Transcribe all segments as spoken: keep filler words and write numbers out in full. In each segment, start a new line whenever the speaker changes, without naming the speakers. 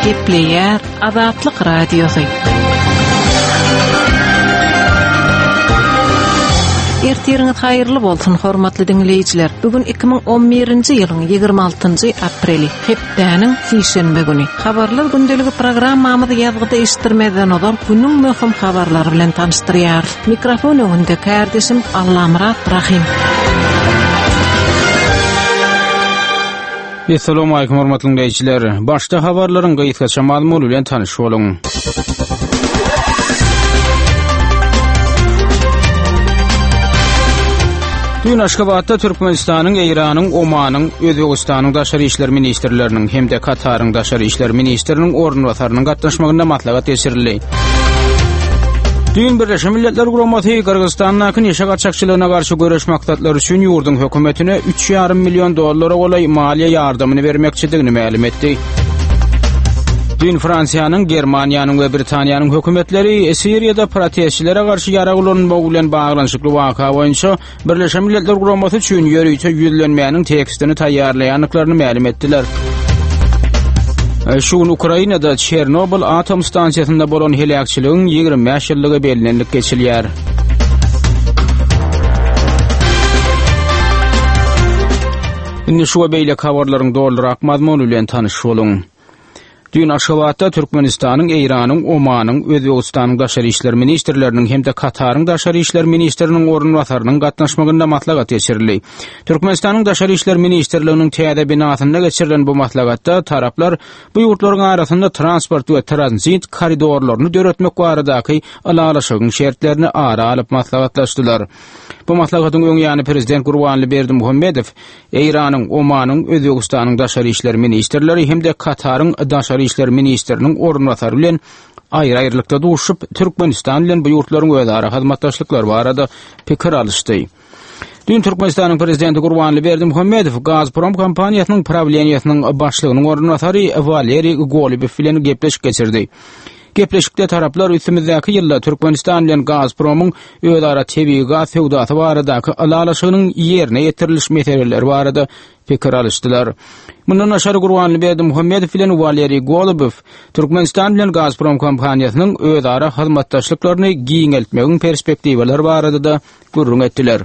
Gepleyer Azatlyk Radiosu. Ertiriniz hayırlı bolsun hormatly dinleyijiler. Bugün iki ming on birinji ýylyň ýygrima altynjy apreli, hepdäniň sişenbe güni. Habarlar gündeligi programmamyzy ýazgyda eşitdirmeden olar günüň möhüm habarlary bilen tanıştyrýar. Mikrofon öňünde kardeşim Allamrat Rahim.
Assalamu alaykum hormatly dinleyijiler. Başda habarlaryň gaýtgaça maglumaty bilen tanyş boluň. Dün Aşgabatda Türkmenistanyň, Iranyň, Omanyň, Özbegistanyň daşary işler ministrleriniň hemde Kataryň daşary işler ministriniň ornwasarynyň gatnaşmagyna matlagat geçirildi. Dün Birleşmiş Milletler Guramaty Kyrgyzstanyň ýaşa gaçakçylygyna garşy göreş maksatlary üçin ýurdun hökümetine üç ýarym million dollara golay maliýe ýardymyny bermekçidigini ma'lum etdi. Dün Fransiýanyň, Germaniýanyň we Britaniýanyň hökümetleri Siriýada protestçilere garşy ýaralanmagy bilen baglanyşykly waka boýunça Birleşmiş Milletler Guramaty üçin ýörüýte ýüzlenmäniň tekstini taýýarlaýanlyklaryny ma'lum etdiler. Şuň Ukrainada Çernobil atom stansiýasynda bolan helakçylygyň ýygrimi beş ýyllygy bellenlik geçilýär. Indi şu beýle habarlaryň doldurak mazmuny bilen tanyş boluň. Dün Aşgabatda Türkmenistanyň, Iranyň, Omanyň, Özbegistanyň daşary işler ministrleriniň hemde Kataryň daşary işler ministriniň ornwasarynyň gatnaşmagyna matlagat geçirildi. Türkmenistanyň daşary işler ministrliginiň täze binasynda geçirilen bu matlagatda taraplar bu ýurtlaryň arasynda transport we transit koridorlaryny döretmek baradaky alalaşygyň şertlerini ara alyp matlagatlaşdylar. Bu matlaгаtyň öňe ýany prezident Gurbanly Berdimuhammedow, Iranyň, Omanyň, Özbegistanyň daşary işler ministrleri hemde Kataryň daşary işler ministriniň ornwasary bilen aýry-aýrylykda duşup Türkmenistan bilen bu ýurtlaryň özara hyzmatdaşlyklary barada pikir alışdy. Dün Türkmenistanyň prezidenti Gurbanly Berdimuhammedow Gazprom kompaniýasynyň prawleniýasynyň başlygynyň ornwasary Valeriy Golubew bilen gepleşik geçirdi. Gepleşikde taraplar üstümizdäki ýylda Türkmenistan bilen Gazpromyň özara tebii gaz sewdasy baradaky alalaşygynyň ýerine ýetirilýän meseleleri barada pikir alışdylar. Mundan aşary Gurbanly Berdimuhammedow bilen Valeriy Golubew Türkmenistan bilen Gazprom kompaniýasynyň özara hyzmatdaşlyklaryny giňeltmegiň perspektiwleri barada da gurrun etdiler.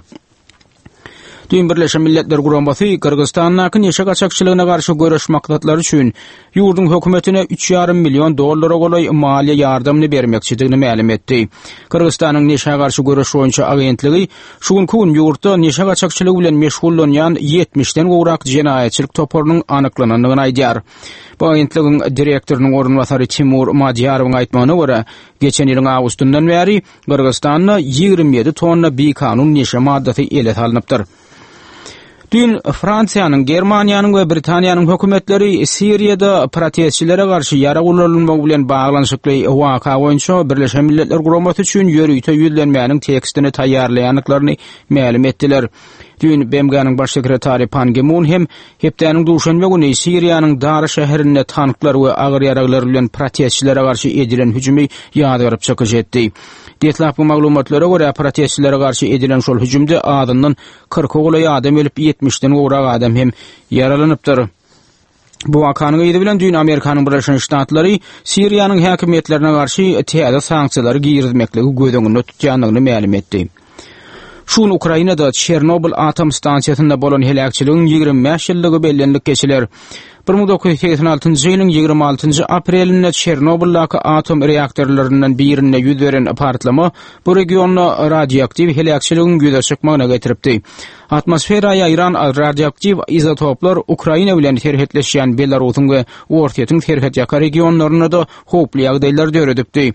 Dün Birleşmiş Milletler Guramaty Kyrgyzstanyň ýaşa gaçakçylygyna garşy göreş maksatlary üçin ýurdun hökümetine üç ýarym million dollara golay maliýe ýardymyny bermekçidigini ma'lum etdi. Kyrgyzstanyň ýaşa garşy göreş boýunça agentligi şuň gün ýurtda ýaşa gaçakçylygy bilen meşgullanýan ýetmişden gowrak jenaýetçilik toparynyň anyklanynyny aýdýar. Bu agentligiň direktorynyň ornwasary Timur Madyarowyň aýtmagyna görä, geçen ýylyň awgustundan bäri Kyrgyzstanda ýygrimi ýedi tonna bi-kanun neşe maddasy ele salynıpdyr. Dün Fransiýanyň, Germaniýanyň we Britaniýanyň hökümetleri Siriýada protestçilere garşy ýaralanmagy bilen baglanyşykly waka boýunça Birleşmiş Milletler Guramaty üçin ýörüýte ýüzlenmäniň tekstini taýýarlaýanlyklaryny ma'lum etdiler. Dün B M G'nyň baş sekretary Pan Ki-moon hem hepdäniň duşanma güni Siriýanyň Dara şäherinde tanklar we agyr ýaraglar bilen protestçilere garşy edilen hüjümi ýadygaryp çykyş etdi. Detlapy maglumatlara görä protestçilere garşy edilen şol hüjümde adyndan kırk golay adam ölüp ýetmişden gowrak adam hem ýaralanypdyr. Bu wakanyň ýeri bilen dün Amerikanyň Birleşmiş Ştatlary Siriýanyň häkimetlerine garşy täze sanksiýalary girizmekligi gödüňünde tutýanlygyny ma'lum etdi. Şuň Ukrainada Çernobil atom stansiýasynda bolan helakçylygyň ýygrimi beş ýyllygy bellenlik geçiler. bir ming dokuz yüz seksen altynjy ýylyň ýygrimi altynjy aprelinde Çernobildaky atom reaktorlarynyň birinde ýüz beren partlama bu regionda radioaktiv helakçylygyň ýüze çykmagyna getiripdi. Atmosferaya ýaýran radioaktiv izotoplar Ukraina bilen terhetleşýän Belarusyň we Ortaýatyň terhet regionlaryna da hoply ýagdaýlar döredipdi.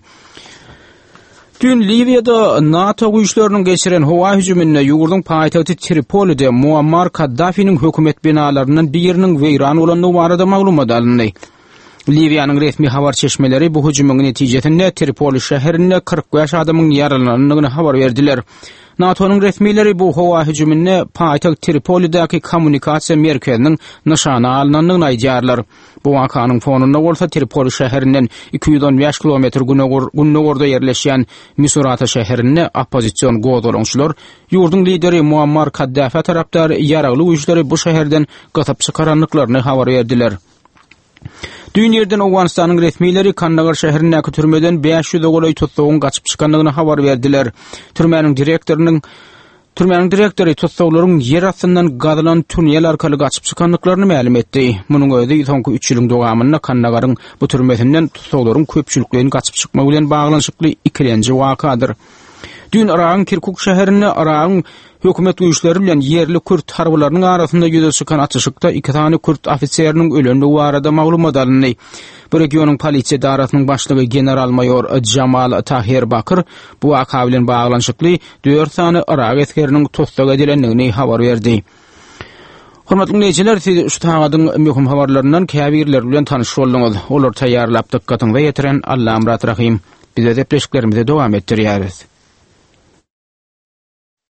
Dün Libyada NATO güýçleriniň geçiren howa hüjümine ýurdun paýtagty Tripolide Muammar Kaddafi'nin hökümet binalarynyň biriniň weýran bolanyny barada maglumat alındy. Libyanyň resmi habar çeşmeleri bu hüjümüň netijesinde Tripoli şäherinde kırk beş adamyň ýaralanynyny habar berdiler. NATO'nun resmileri bu hava hüjümine paýtagt Tripoli'däki kommunikasiýa merkeziniň nyşana alynanyny aýdýarlar. Bu wakanyň fonunda bolsa Tripoli şäherinden iki yüz on beş kilometr günogorda ýerleşýän Misurata şäherine oppozisiýon goýduranyşlar ýurdun lideri Muammar Kaddafi tarapdary ýaragly güýçleri bu şäherden gatyp çykaranlyklaryny habar berdiler. Dün yerden Awganistanyň resmiýetleri Kandagar şäherindäki türmeden beş yüz golay tutsagyň gaçyp çykandygyny habar berdiler. Türmäniň direktorynyň Türmäniň direktory tutsaglaryň yer astyndan gazylan tunnel arkaly gaçyp çykandyklaryny ma'lum etdi. Munyň öýdi soňky üç ýylyň dowamynda Kandagaryň bu türmesinden tutsaglaryň köpçüliklerini gaçyp çykmagy bilen baglanşykly ikilenji wakadyr. Dün Irak'ın Kirkuk şäherinde Irak'ın hökümet güýçleri bilen yerli Kürt harbalarynyň arasynda ýüze çykan atışykda iki tane Kürt ofisiýeriniň ölenligi barada maglumat alındy. Bu regionyň polisiýa daratynyň başlygy general-mayor Jamal Tahir Bakır bu waka bilen baglanşykly dört sany Irak askeriniň tutsak edilendigini habar berdi. Hormatly dinleýijiler, siz şu tagadyň möhüm habarlaryndan käbirler bilen tanyş boldyňyz. Olar taýýarlap dykkatyňyza ýetiren Allahym Rahim. Bize de pleşiklerimize devam ettirýäris.